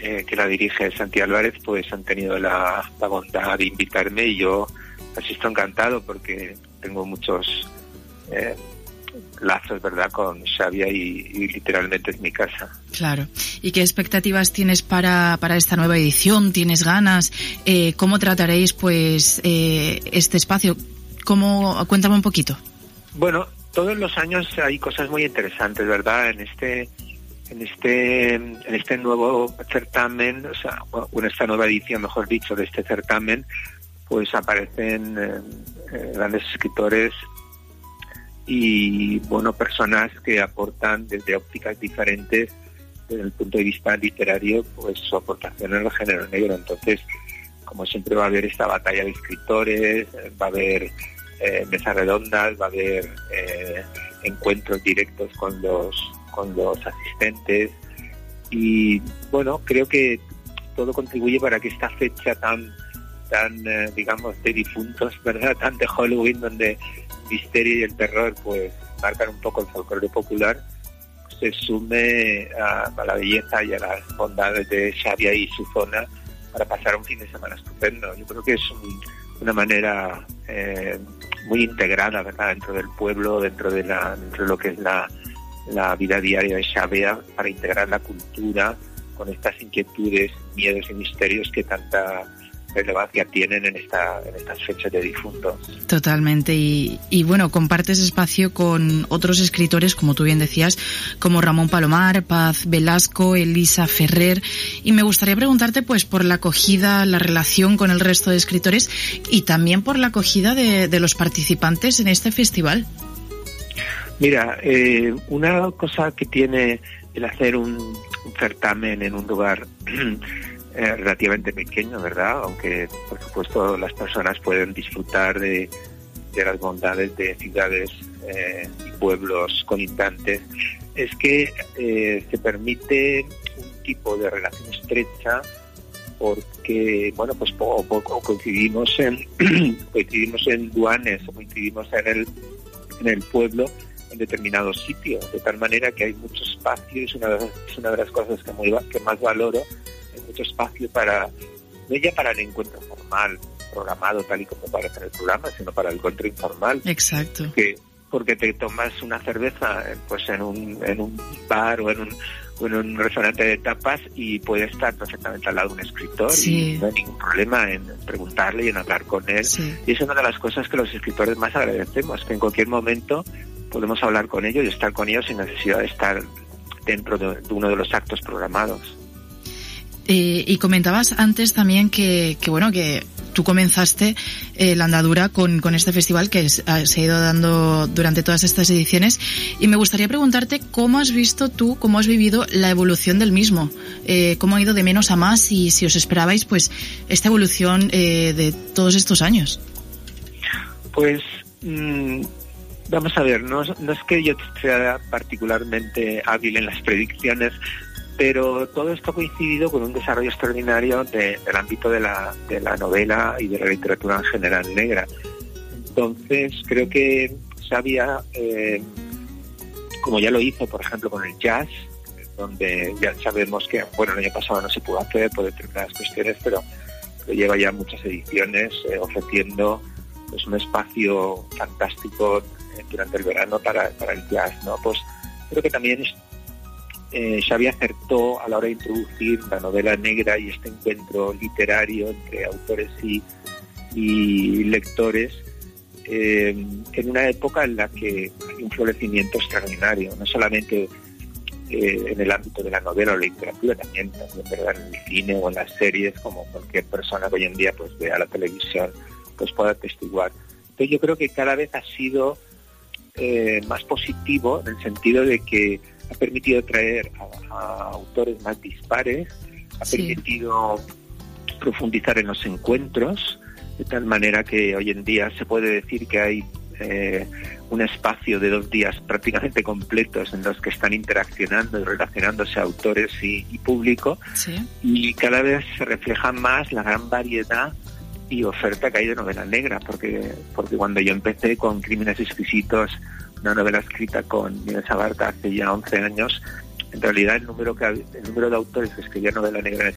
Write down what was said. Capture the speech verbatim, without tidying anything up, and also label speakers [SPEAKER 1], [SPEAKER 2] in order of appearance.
[SPEAKER 1] eh, que la dirige Santi Álvarez, pues han tenido la, la bondad de invitarme y yo asisto encantado porque tengo muchos eh, lazos, ¿verdad?, con Xavia y, y literalmente es mi casa.
[SPEAKER 2] Claro. ¿Y qué expectativas tienes para, para esta nueva edición? ¿Tienes ganas? Eh, ¿Cómo trataréis, pues, eh, este espacio? ¿Cómo? Cuéntame un poquito.
[SPEAKER 1] Bueno, todos los años hay cosas muy interesantes, ¿verdad? En este, en este, en este nuevo certamen, o sea, bueno, en esta nueva edición, mejor dicho, de este certamen, pues aparecen eh, eh, grandes escritores y, bueno, personas que aportan desde ópticas diferentes, desde el punto de vista literario, pues su aportación en el género negro. Entonces, como siempre va a haber esta batalla de escritores, va a haber eh, mesas redondas, va a haber eh, encuentros directos con los, con los asistentes y, bueno, creo que todo contribuye para que esta fecha tan tan, eh, digamos, de difuntos, ¿verdad?, tan de Halloween, donde el misterio y el terror, pues, marcan un poco el folclore popular, se sume a, a la belleza y a las bondades de Xavia y su zona para pasar un fin de semana estupendo. Yo creo que es un, una manera eh, muy integrada, ¿verdad?, dentro del pueblo, dentro de la dentro de lo que es la, la vida diaria de Xavia, para integrar la cultura con estas inquietudes, miedos y misterios que tanta relevancia tienen en esta en estas fechas de difuntos.
[SPEAKER 2] Totalmente, y, y bueno, compartes espacio con otros escritores, como tú bien decías, como Ramón Palomar, Paz Velasco, Elisa Ferrer, y me gustaría preguntarte pues por la acogida, la relación con el resto de escritores y también por la acogida de, de los participantes en este festival.
[SPEAKER 1] Mira, eh, una cosa que tiene el hacer un, un certamen en un lugar Eh, relativamente pequeño, ¿verdad? Aunque, por supuesto, las personas pueden disfrutar de, de las bondades de ciudades eh, y pueblos colindantes, es que eh, se permite un tipo de relación estrecha porque, bueno, pues poco a poco coincidimos en coincidimos en duanes o coincidimos en el en el pueblo en determinados sitios, de tal manera que hay mucho espacio y es una de las, es una de las cosas que, muy, que más valoro, mucho espacio para, no ya para el encuentro formal, programado tal y como parece en el programa, sino para el encuentro informal.
[SPEAKER 2] Exacto.
[SPEAKER 1] Que, porque te tomas una cerveza pues en un, en un bar o en un, o en un restaurante de tapas y puede estar perfectamente al lado de un escritor, sí, y no hay ningún problema en preguntarle y en hablar con él.
[SPEAKER 2] Sí.
[SPEAKER 1] Y es una de las cosas que los escritores más agradecemos, que en cualquier momento podemos hablar con ellos y estar con ellos sin necesidad de estar dentro de, de uno de los actos programados.
[SPEAKER 2] Eh, y comentabas antes también que, que bueno, que tú comenzaste eh, la andadura con, con este festival que es, se ha ido dando durante todas estas ediciones, y me gustaría preguntarte cómo has visto tú, cómo has vivido la evolución del mismo, eh, cómo ha ido de menos a más y si os esperabais pues esta evolución eh, de todos estos años.
[SPEAKER 1] Pues mmm, vamos a ver, no, no es que yo sea particularmente hábil en las predicciones, pero todo esto ha coincidido con un desarrollo extraordinario de, del ámbito de la, de la novela y de la literatura en general negra. Entonces, creo que Xavia, eh, como ya lo hizo, por ejemplo, con el jazz, donde ya sabemos que, bueno, el año pasado no se pudo hacer por determinadas cuestiones, pero, pero lleva ya muchas ediciones eh, ofreciendo pues un espacio fantástico eh, durante el verano para, para el jazz, ¿no? Pues creo que también es Eh, Xavia acertó a la hora de introducir la novela negra y este encuentro literario entre autores y, y lectores eh, en una época en la que hay un florecimiento extraordinario, no solamente eh, en el ámbito de la novela o la literatura, también, también ¿verdad?, en el cine o en las series, como cualquier persona que hoy en día pues vea la televisión pues pueda atestiguar. Entonces yo creo que cada vez ha sido eh, más positivo en el sentido de que ha permitido traer a, a autores más dispares, ha sí. permitido profundizar en los encuentros, de tal manera que hoy en día se puede decir que hay eh, un espacio de dos días prácticamente completos en los que están interaccionando y relacionándose autores y, y público, sí. y cada vez se refleja más la gran variedad y oferta que hay de novela negra, porque, porque cuando yo empecé con Crímenes Exquisitos, una novela escrita con Inés Abarca hace ya once años, en realidad el número que el número de autores que escribían novela negra en